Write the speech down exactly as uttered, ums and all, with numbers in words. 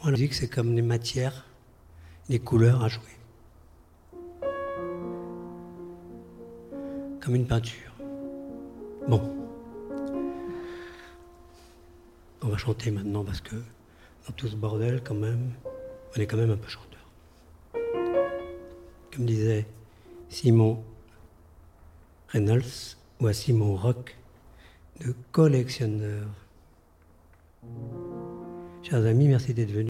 La musique, c'est comme des matières, des couleurs à jouer. Comme une peinture. Bon. On va chanter maintenant parce que dans tout ce bordel, quand même, on est quand même un peu chanteur. Comme disait Simon Reynolds, voici mon rock de collectionneur. Chers amis, merci d'être venus.